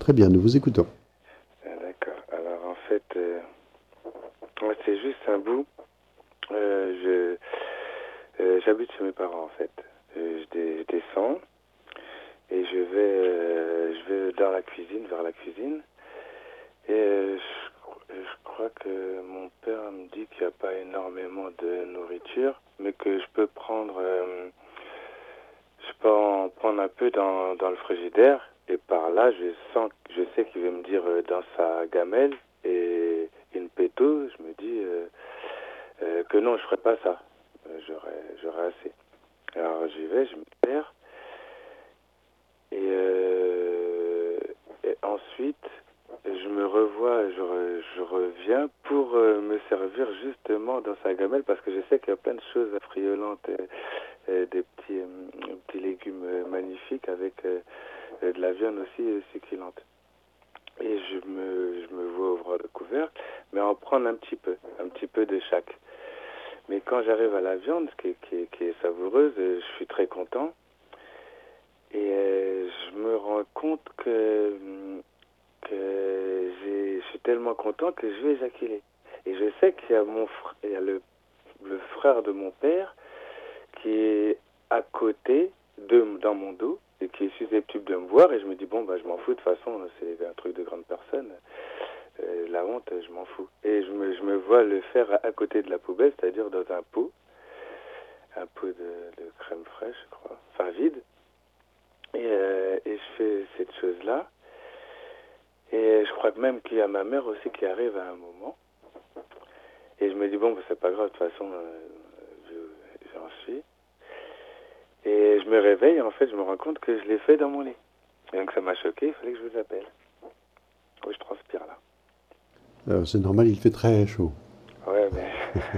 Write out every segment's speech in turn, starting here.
Très bien, nous vous écoutons. D'accord. Alors en fait, moi c'est juste un bout. J'habite chez mes parents en fait. Je descends et je vais dans la cuisine, vers la cuisine. Et je crois que mon père me dit qu'il n'y a pas énormément de nourriture, mais que je peux en prendre un peu dans le frigidaire. Et par là, je sais qu'il veut me dire dans sa gamelle et une péto. Je me dis que non, je ferai pas ça. J'aurai assez. Alors j'y vais, je me sers. Et ensuite, je me revois, je reviens pour me servir justement dans sa gamelle parce que je sais qu'il y a plein de choses affriolantes, des petits légumes magnifiques avec de la viande aussi succulente. Et je me vois ouvrir le couvercle, mais en prendre un petit peu de chaque. Mais quand j'arrive à la viande, qui est savoureuse, je suis très content. Et je me rends compte que je suis tellement content que je vais éjaculer. Et je sais qu'il y a il y a le frère de mon père qui est à côté, dans mon dos, et qui est susceptible de me voir. Et je me dis, bon, bah, je m'en fous, de toute façon, c'est un truc de grande personne. La honte, je m'en fous. Et je me vois le faire à côté de la poubelle, c'est-à-dire dans un pot de crème fraîche, je crois, enfin vide. Et je fais cette chose-là. Et je crois que même qu'il y a ma mère aussi qui arrive à un moment. Et je me dis, bon, bah, c'est pas grave, de toute façon, j'en suis. Et je me réveille, et en fait, je me rends compte que je l'ai fait dans mon lit. Et donc ça m'a choqué, il fallait que je vous appelle. Oui, je transpire là. C'est normal, il fait très chaud. Ouais, mais...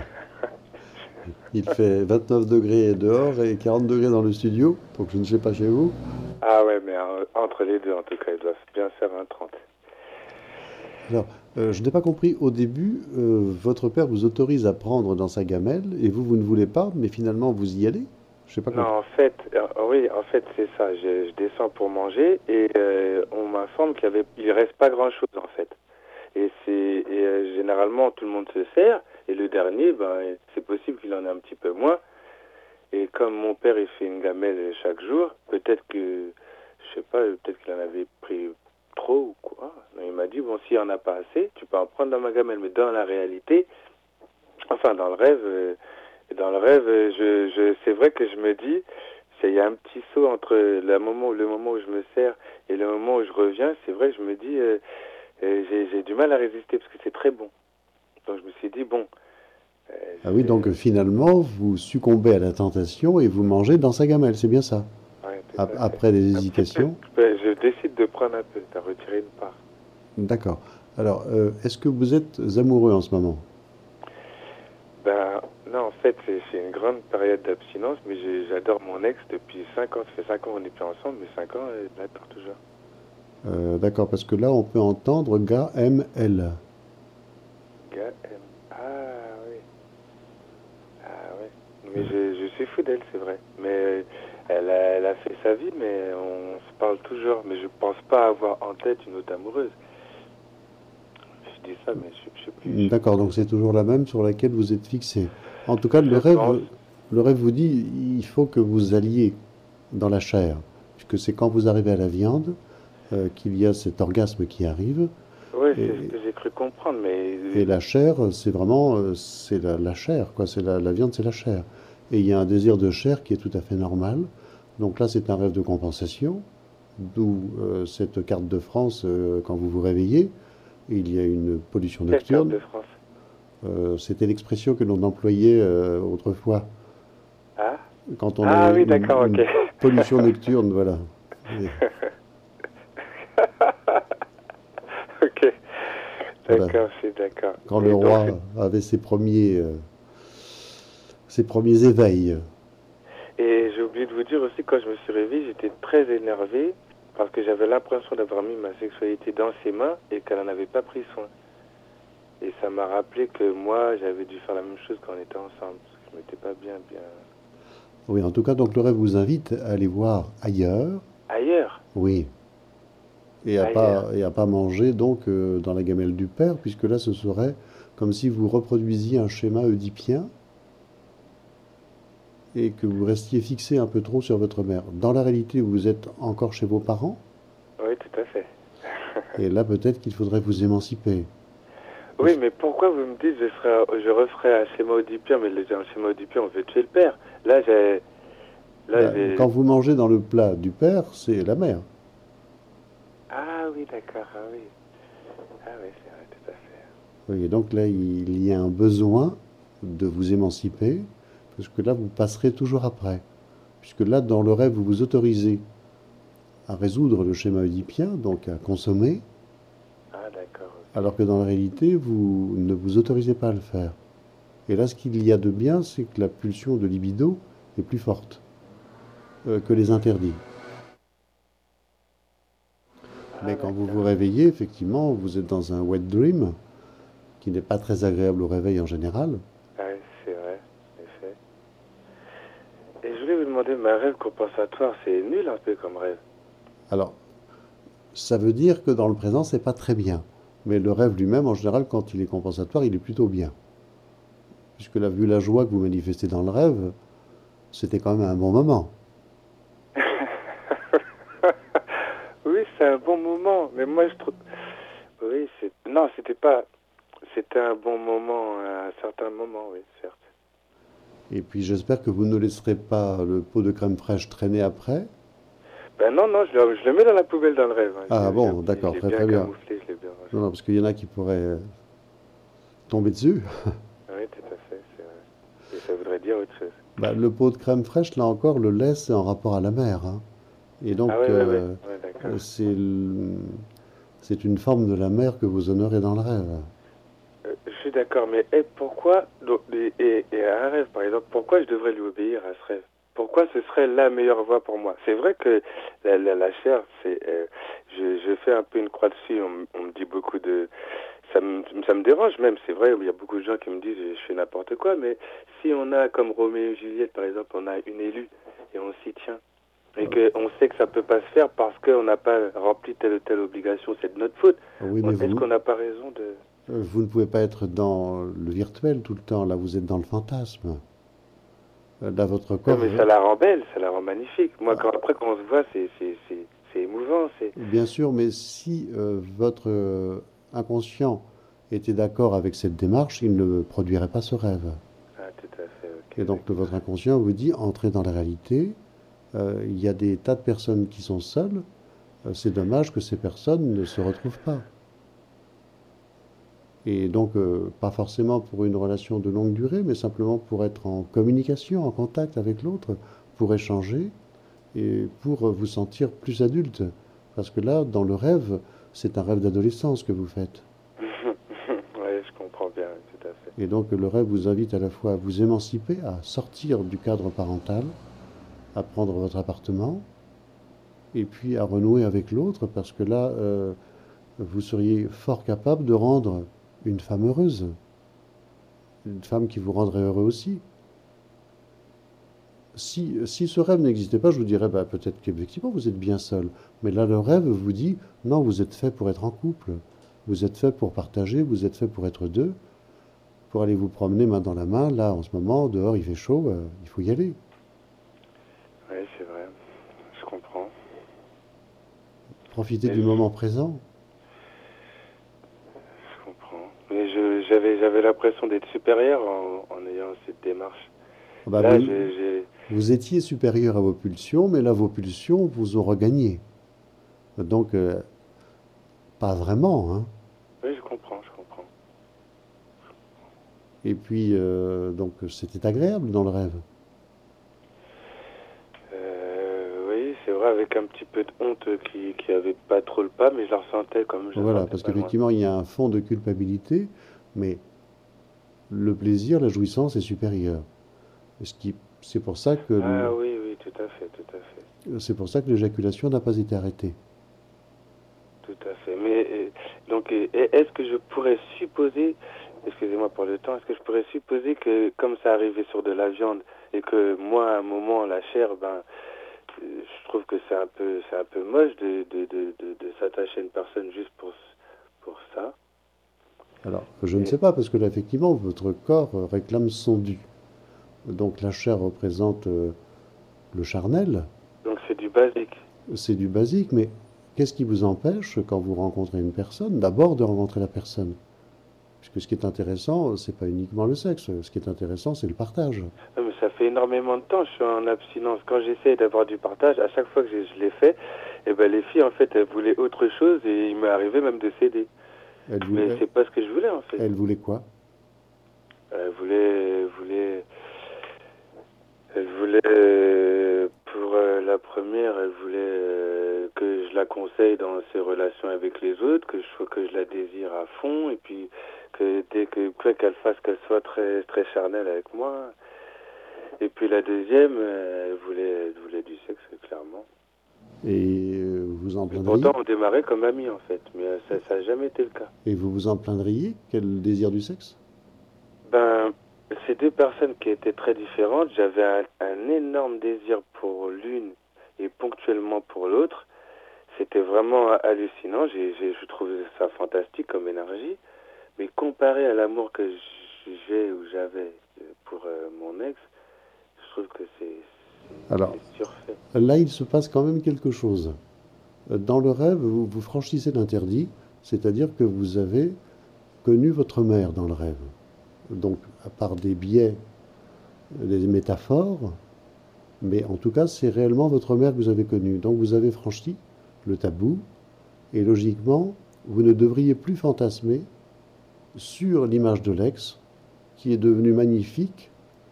Il fait 29 degrés dehors et 40 degrés dans le studio, donc je ne sais pas chez vous. Ah ouais, mais entre les deux, en tout cas, il doit bien faire un 30. Alors, je n'ai pas compris au début, votre père vous autorise à prendre dans sa gamelle et vous, vous ne voulez pas, mais finalement vous y allez? Je n'ai pas Non, compris. en fait, oui, en fait, c'est ça. Je descends pour manger et on m'informe il reste pas grand-chose, en fait. Généralement, tout le monde se sert et le dernier, ben, c'est possible qu'il en ait un petit peu moins. Et comme mon père, il fait une gamelle chaque jour, peut-être que, je sais pas, peut-être qu'il en avait pris trop ou quoi. Mais il m'a dit, bon, s'il n'y en a pas assez, tu peux en prendre dans ma gamelle. Mais dans la réalité, enfin, dans le rêve, c'est vrai que je me dis, il y a un petit saut entre le moment où je me sers et le moment où je reviens. C'est vrai, je me dis, j'ai du mal à résister parce que c'est très bon. Donc je me suis dit, bon, Ah oui, je vais... donc finalement, vous succombez à la tentation et vous mangez dans sa gamelle, c'est bien ça. Ouais, tout à fait. Après des Un petit peu. hésitations. Je décide de prendre un peu, de retirer une part. D'accord. Alors, est-ce que vous êtes amoureux en ce moment? Ben, non, en fait, c'est une grande période d'abstinence, mais j'adore mon ex depuis 5 ans. Ça fait 5 ans qu'on n'est plus ensemble, mais 5 ans, je l'adore toujours. D'accord, parce que là, on peut entendre gars M L. Gars, ah oui, ah oui. Mais je suis fou d'elle, c'est vrai. Mais elle a fait sa vie, mais on se parle toujours. Mais je pense pas avoir en tête une autre amoureuse. Je dis ça, mais je sais plus. D'accord, donc c'est toujours la même sur laquelle vous êtes fixé. En tout cas, Je pense. le rêve vous dit, il faut que vous alliez dans la chair, puisque c'est quand vous arrivez à la viande qu'il y a cet orgasme qui arrive. Oui, c'est ce Et, que j'ai cru comprendre, mais et la chair, c'est vraiment, c'est la chair, quoi. C'est la viande, c'est la chair. Et il y a un désir de chair qui est tout à fait normal. Donc là, c'est un rêve de compensation, d'où cette carte de France, quand vous vous réveillez, il y a une pollution quelle carte nocturne. de France? C'était l'expression que l'on employait autrefois, Ah? quand on a Ah oui, d'accord, ok. une pollution nocturne, voilà. Et Ok, voilà. d'accord, je suis d'accord. Quand le Et donc, roi avait ses premiers éveils. et j'ai oublié de vous dire aussi, quand je me suis réveillé, j'étais très énervé parce que j'avais l'impression d'avoir mis ma sexualité dans ses mains et qu'elle n'en avait pas pris soin. Et ça m'a rappelé que moi, j'avais dû faire la même chose quand on était ensemble. Parce que je m'étais pas bien... Oui, en tout cas, donc le rêve vous invite à aller voir ailleurs. Ailleurs? Oui. Aïe. et à pas manger donc dans la gamelle du père, puisque là ce serait comme si vous reproduisiez un schéma oedipien et que vous restiez fixé un peu trop sur votre mère. Dans la réalité, vous êtes encore chez vos parents, Oui, tout à fait. et là peut-être qu'il faudrait vous émanciper. Oui, Parce- mais pourquoi vous me dites je referai un schéma oedipien, mais un schéma oedipien, on veut tuer le père. Là, Quand j'ai... vous mangez dans le plat du père, c'est la mère. Ah oui, d'accord, ah oui. Ah oui, c'est vrai, tout à fait. Oui, et donc là, il y a un besoin de vous émanciper, parce que là, vous passerez toujours après. Puisque là, dans le rêve, vous vous autorisez à résoudre le schéma oedipien, donc à consommer, Ah d'accord, ok. alors que dans la réalité, vous ne vous autorisez pas à le faire. Et là, ce qu'il y a de bien, c'est que la pulsion de libido est plus forte que les interdits. Ah Mais quand vous vous d'accord. réveillez, effectivement, vous êtes dans un wet dream, qui n'est pas très agréable au réveil en général. Ah oui, c'est vrai, en effet. Et je voulais vous demander, ma rêve compensatoire, c'est nul un peu comme rêve. Alors, ça veut dire que dans le présent, c'est pas très bien. Mais le rêve lui-même, en général, quand il est compensatoire, il est plutôt bien. Puisque là, vu la joie que vous manifestez dans le rêve, c'était quand même un bon moment. Oui, c'est un bon moment, mais moi je trouve... Oui, c'est... Non, c'était pas... C'était un bon moment à un certain moment, oui, certes. Et puis j'espère que vous ne laisserez pas le pot de crème fraîche traîner après. Ben non, non, je le mets dans la poubelle dans le rêve, hein. Ah bon, Je d'accord, l'ai très bien très bien. camouflé, je l'ai bien Non, rangé. non, parce qu'il y en a qui pourraient tomber dessus. Oui, tout à fait, c'est vrai. Et ça voudrait dire autre chose. Bah, le pot de crème fraîche, là encore, le lait, c'est en rapport à la mer, hein. Et Ah donc, ouais, ouais, ouais, ouais, d'accord. c'est une forme de la mer que vous honorez dans le rêve. Je suis d'accord, mais pourquoi, donc, et à un rêve par exemple, pourquoi je devrais lui obéir à ce rêve? Pourquoi ce serait la meilleure voie pour moi? C'est vrai que la chair, je fais un peu une croix dessus, on me dit beaucoup de... Ça me dérange même, c'est vrai, il y a beaucoup de gens qui me disent je fais n'importe quoi, mais si on a comme Roméo et Juliette par exemple, on a une élue et on s'y tient, et qu'on sait que ça peut pas se faire parce qu'on n'a pas rempli telle ou telle obligation, c'est de notre faute. Oui, mais Est-ce qu'on n'a pas raison de... vous ne pouvez pas être dans le virtuel tout le temps. Là, vous êtes dans le fantasme. Là, votre Non, corps. mais ça la rend belle, ça la rend magnifique. Moi, Ah, après, quand on se voit, c'est émouvant. C'est... bien sûr, mais si votre inconscient était d'accord avec cette démarche, il ne produirait pas ce rêve. Ah, tout à fait, ok, Et donc, d'accord. votre inconscient vous dit, entrez dans la réalité. Il y a des tas de personnes qui sont seules. C'est dommage que ces personnes ne se retrouvent pas. Et donc, pas forcément pour une relation de longue durée, mais simplement pour être en communication, en contact avec l'autre, pour échanger et pour vous sentir plus adulte. Parce que là, dans le rêve, c'est un rêve d'adolescence que vous faites. Oui, je comprends bien, tout à fait. Et donc, le rêve vous invite à la fois à vous émanciper, à sortir du cadre parental, à prendre votre appartement, et puis à renouer avec l'autre, parce que là, vous seriez fort capable de rendre une femme heureuse, une femme qui vous rendrait heureux aussi. Si ce rêve n'existait pas, je vous dirais bah, peut-être qu'effectivement vous êtes bien seul. Mais là, le rêve vous dit non, vous êtes fait pour être en couple. Vous êtes fait pour partager, vous êtes fait pour être deux, pour aller vous promener main dans la main. Là, en ce moment, dehors, il fait chaud, il faut y aller. Oui, c'est vrai, je comprends. Profitez Mais du moment présent. je comprends. Mais j'avais l'impression d'être supérieur en ayant cette démarche. Bah, Là, vous étiez supérieur à vos pulsions, mais là, vos pulsions vous ont regagné. Donc, pas vraiment, hein. oui, je comprends, je comprends. Et puis, donc, c'était agréable dans le rêve. Oui, c'est vrai, avec un petit peu de honte qui avait pas trop le pas, mais je la ressentais comme je la Voilà, sentais parce pas loin. qu'effectivement, il y a un fond de culpabilité, mais le plaisir, la jouissance est supérieur. C'est pour ça que Ah oui, oui, tout à fait, tout à fait. c'est pour ça que l'éjaculation n'a pas été arrêtée. Tout à fait. Mais donc, est-ce que je pourrais supposer, excusez-moi pour le temps, est-ce que je pourrais supposer que comme ça arrivait sur de la viande et que moi, à un moment, la chair, ben, je trouve que c'est un peu moche de s'attacher à une personne juste pour ça. Alors, je ne Et sais pas, parce que là, effectivement, votre corps réclame son dû. Donc la chair représente le charnel, donc c'est du basique. c'est du basique, mais qu'est-ce qui vous empêche, quand vous rencontrez une personne, d'abord de rencontrer la personne? Puisque ce qui est intéressant, c'est pas uniquement le sexe, ce qui est intéressant, c'est le partage. Ah, mais ça fait énormément de temps, je suis en abstinence. Quand j'essaie d'avoir du partage, à chaque fois que je l'ai fait, eh ben, les filles, en fait, elles voulaient autre chose et il m'est arrivé même de céder. Elle Mais voulait, c'est pas ce que je voulais, en fait. elle voulait quoi? Elle voulait pour la première, elle voulait que je la conseille dans ses relations avec les autres, que je la désire à fond, et puis que dès que qu'elle soit très très charnelle avec moi. Et puis la deuxième, elle voulait du sexe clairement. Et vous en Mais plaindriez? pourtant on démarrait comme amis en fait, mais ça n'a jamais été le cas. Et vous vous en plaindriez qu'elle désire du sexe? Ben, ces deux personnes qui étaient très différentes, j'avais un énorme désir pour l'une et ponctuellement pour l'autre. C'était vraiment hallucinant. Je trouve ça fantastique comme énergie. Mais comparé à l'amour que j'ai ou j'avais pour mon ex, je trouve que Alors, c'est surfait. là, il se passe quand même quelque chose. Dans le rêve, vous franchissez l'interdit, c'est-à-dire que vous avez connu votre mère dans le rêve. Donc, par des biais, des métaphores, mais en tout cas, c'est réellement votre mère que vous avez connue. Donc, vous avez franchi le tabou, et logiquement, vous ne devriez plus fantasmer sur l'image de l'ex, qui est devenue magnifique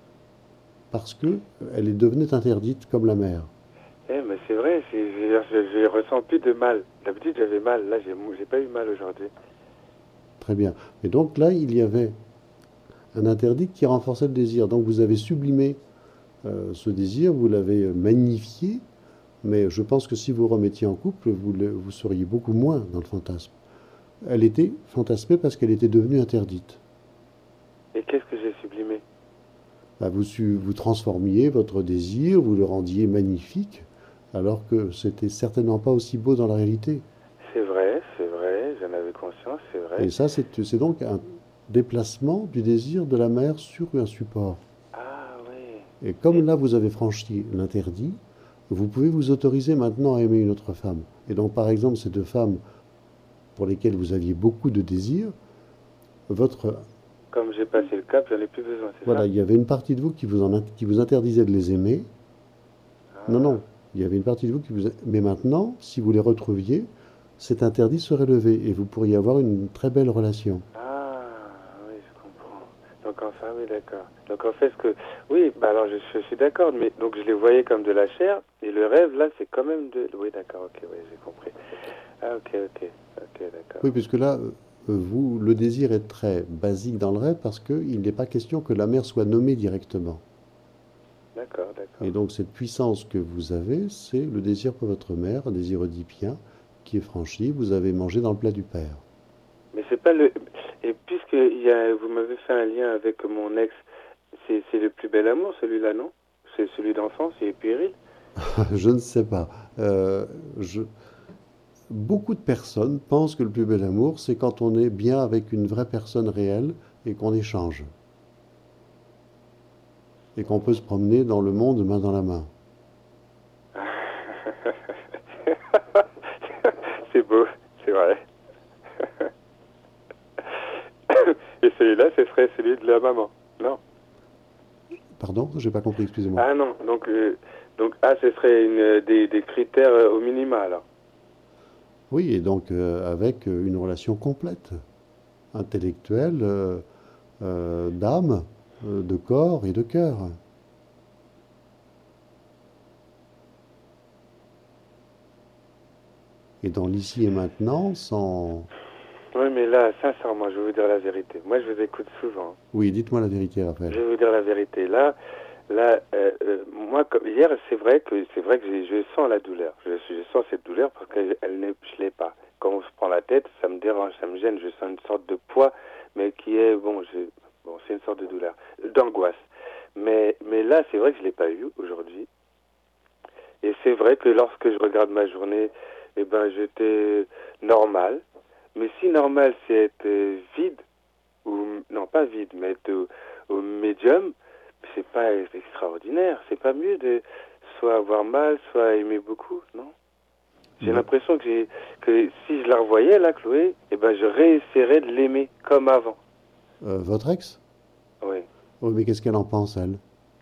parce que elle est devenue interdite comme la mère. Eh, mais c'est vrai, je ressens plus de mal. D'habitude, j'avais mal. Là, j'ai pas eu mal aujourd'hui. Très bien. Et donc là, il y avait un interdit qui renforçait le désir. Donc vous avez sublimé ce désir, vous l'avez magnifié, mais je pense que si vous remettiez en couple, vous seriez beaucoup moins dans le fantasme. Elle était fantasmée parce qu'elle était devenue interdite. Et qu'est-ce que j'ai sublimé? Bah, vous transformiez votre désir, vous le rendiez magnifique, alors que c'était certainement pas aussi beau dans la réalité. C'est vrai, j'en avais conscience, c'est Et vrai. ça, c'est donc un déplacement du désir de la mère sur un support. Ah oui. Et comme Et là, vous avez franchi l'interdit, vous pouvez vous autoriser maintenant à aimer une autre femme. Et donc, par exemple, ces deux femmes pour lesquelles vous aviez beaucoup de désir, votre, comme j'ai passé le cap, j'en ai plus besoin, c'est voilà, ça? il y avait une partie de vous qui vous interdisait de les aimer. Non, Ah, non, il y avait une partie de vous qui vous... Mais maintenant, si vous les retrouviez, cet interdit serait levé et vous pourriez avoir une très belle relation. ah, oui, je comprends. Donc enfin, oui, d'accord. Donc en fait, oui, bah alors je suis d'accord, mais donc je les voyais comme de la chair, et le rêve, là, c'est quand même de... Oui, d'accord, ok, oui, j'ai compris. Ah, ok, d'accord. Oui, puisque là, vous, le désir est très basique dans le rêve parce qu'il n'est pas question que la mère soit nommée directement. Et D'accord. donc cette puissance que vous avez, c'est le désir pour votre mère, un désir oedipien qui est franchi. Vous avez mangé dans le plat du père. Mais c'est pas le... Et puisque vous m'avez fait un lien avec mon ex, c'est le plus bel amour, celui-là, non? C'est celui d'enfance, il est puéril? Je ne sais pas. Euh, je- Beaucoup de personnes pensent que le plus bel amour, c'est quand on est bien avec une vraie personne réelle et qu'on échange. Et qu'on peut se promener dans le monde main dans la main. C'est beau, c'est vrai. Et celui-là, ce serait celui de la maman, non? Pardon, j'ai pas compris, excusez-moi. Ah non, ce serait des critères au minima alors. Oui, et donc avec une relation complète, intellectuelle, d'âme, de corps et de cœur. Et dans l'ici et maintenant, sans... Oui, mais là, sincèrement, je vais vous dire la vérité. Moi, je vous écoute souvent. Oui, dites-moi la vérité, Raphaël. Je vais vous dire la vérité. Moi, comme hier, c'est vrai que je sens la douleur. Je sens cette douleur parce que je l'ai pas. Quand on se prend la tête, ça me dérange, ça me gêne. Je sens une sorte de poids, mais qui est c'est une sorte de douleur, d'angoisse. Mais là, c'est vrai que je l'ai pas eu aujourd'hui. Et c'est vrai que lorsque je regarde ma journée, eh ben, j'étais normal. Mais si normal, c'est être vide, ou non pas vide, mais être au médium, c'est pas extraordinaire. C'est pas mieux de soit avoir mal, soit aimer beaucoup, non? J'ai Bah, l'impression que si je la revoyais, là, Chloé, eh ben, je réessayerais de l'aimer comme avant. votre ex? Oui. Oui, mais qu'est-ce qu'elle en pense, elle?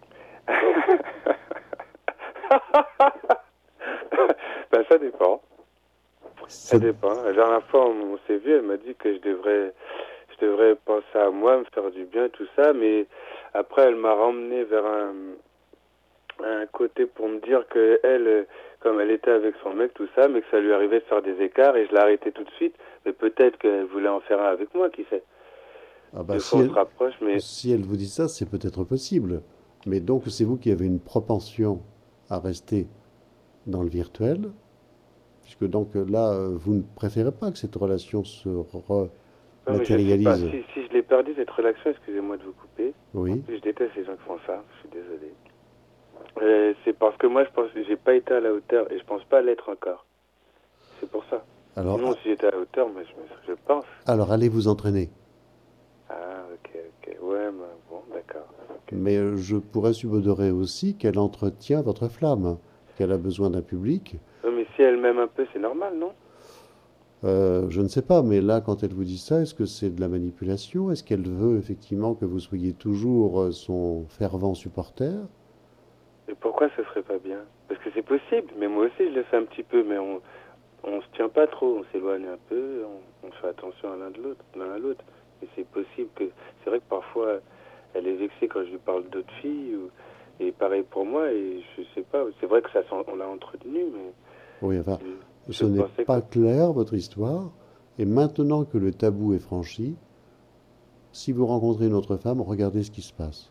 Ben, ça dépend. Ça Ça- dépend. La dernière fois, on s'est vu, elle m'a dit que je devrais penser à moi, me faire du bien, tout ça, mais après, elle m'a ramené vers un côté pour me dire que elle, comme elle était avec son mec, tout ça, mais que ça lui arrivait de faire des écarts, et je l'ai arrêté tout de suite, mais peut-être qu'elle voulait en faire un avec moi, qui sait. Ah bah, Des fois, on se rapproche, mais si elle vous dit ça, c'est peut-être possible. Mais donc, c'est vous qui avez une propension à rester dans le virtuel, puisque donc là, vous ne préférez pas que cette relation se non, mais je sais pas. rematérialise. Si je l'ai perdu, cette relation, excusez-moi de vous couper. En Oui. plus, je déteste les gens qui font ça. Je suis désolé. C'est parce que moi, je pense que j'ai pas été à la hauteur et je pense pas l'être encore. C'est pour ça. Alors, Sinon, si j'étais à la hauteur, mais je pense. allez vous entraîner. Ah, ok, ok. Ouais, mais bon, d'accord. Ok. Mais je pourrais subodorer aussi qu'elle entretient votre flamme, qu'elle a besoin d'un public. Non, mais si elle m'aime un peu, c'est normal, non? Je ne sais pas, mais là, quand elle vous dit ça, est-ce que c'est de la manipulation? Est-ce qu'elle veut effectivement que vous soyez toujours son fervent supporter? Et pourquoi ce serait pas bien? Parce que c'est possible, mais moi aussi, je le fais un petit peu, mais on se tient pas trop, on s'éloigne un peu, on fait attention à l'un à l'autre. Et c'est possible que, c'est vrai que parfois, elle est vexée quand je lui parle d'autres filles, et pareil pour moi, et je sais pas, c'est vrai que on l'a entretenu, mais Oui, enfin, je, je ce n'est pensais que, pas clair, votre histoire. Et maintenant que le tabou est franchi, si vous rencontrez une autre femme, regardez ce qui se passe.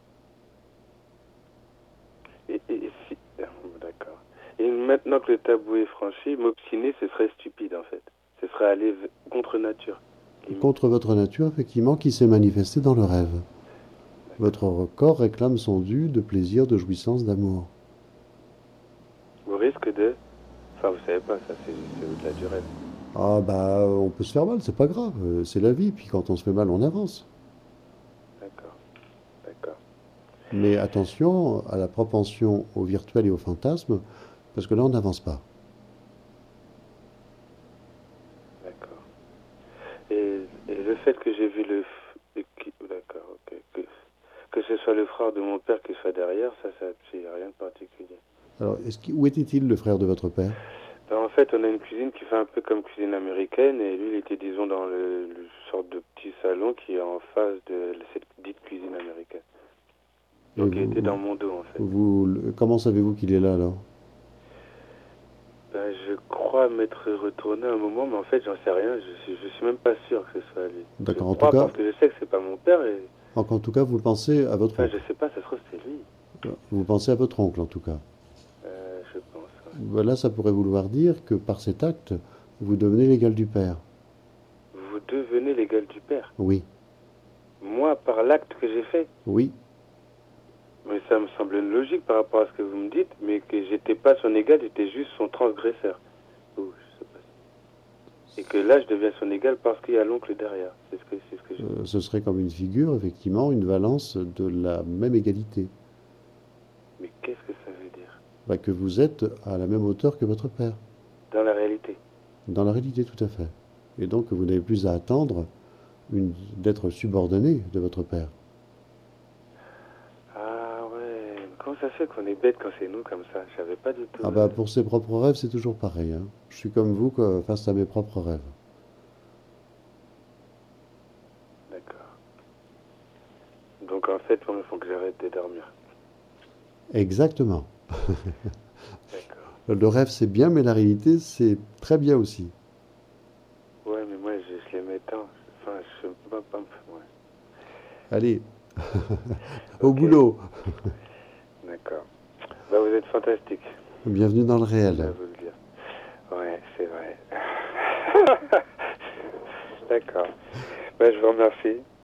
et si, d'accord. Et maintenant que le tabou est franchi, m'obstiner, ce serait stupide, en fait. Ce serait aller contre nature, limite. Contre votre nature, effectivement, qui s'est manifestée dans le rêve. Votre corps réclame son dû de plaisir, de jouissance, d'amour. Au risque de, enfin, vous savez pas, ça, c'est au-delà du rêve. Ah bah, on peut se faire mal, c'est pas grave, c'est la vie. Puis quand on se fait mal, on avance. D'accord, d'accord, Mais attention à la propension au virtuel et au fantasme, parce que là, on n'avance pas. d'accord. Et le fait que j'ai vu d'accord, ok, que ce soit le frère de mon père qui soit derrière, ça, c'est rien de particulier. Alors, où était-il, le frère de votre père? Ben, en fait, on a une cuisine qui fait un peu comme cuisine américaine, et lui, il était, disons, dans le sorte de petit salon qui est en face de cette dite cuisine américaine. Et Donc, il était dans mon dos, en fait. comment savez-vous qu'il est là, alors? Ben, je crois m'être retourné un moment, mais en fait, j'en sais rien. Je suis même pas sûr que ce soit lui. Je D'accord, crois parce que je sais que c'est pas mon père, et en tout cas, vous pensez à votre enfin, je oncle. sais pas, ça se trouve, c'est lui. Vous pensez à votre oncle, en tout cas. Je pense, ouais. Voilà, ça pourrait vouloir dire que par cet acte, vous devenez l'égal du père. Vous devenez l'égal du père. Oui, Moi, par l'acte que j'ai fait. oui. Mais ça me semble une logique par rapport à ce que vous me dites, mais que j'étais pas son égal, j'étais juste son transgresseur. Ou, je sais pas. Et que là, je deviens son égal parce qu'il y a l'oncle derrière. C'est ce que je... Ce serait comme une figure, effectivement, une valence de la même égalité. Mais qu'est-ce que ça veut dire? Bah, que vous êtes à la même hauteur que votre père. Dans la réalité. Dans la réalité, tout à fait. Et donc, vous n'avez plus à attendre d'être subordonné de votre père. Ah ouais, comment ça se fait qu'on est bête quand c'est nous comme ça? Je savais pas du tout. Ah bah, pour ses propres rêves, c'est toujours pareil, hein. Je suis comme vous quoi, face à mes propres rêves. D'accord. Donc en fait, il faut que j'arrête de dormir. Exactement. D'accord. Le rêve, c'est bien, mais la réalité, c'est très bien aussi. Ouais, mais moi, je les mets tant. Enfin, je sais pas. Ouais. Allez, au Ok, boulot. d'accord. Bah, vous êtes fantastique. Bienvenue dans le Je dois réel. vous le dire. Ouais, c'est vrai. D'accord. Bah, je vous remercie.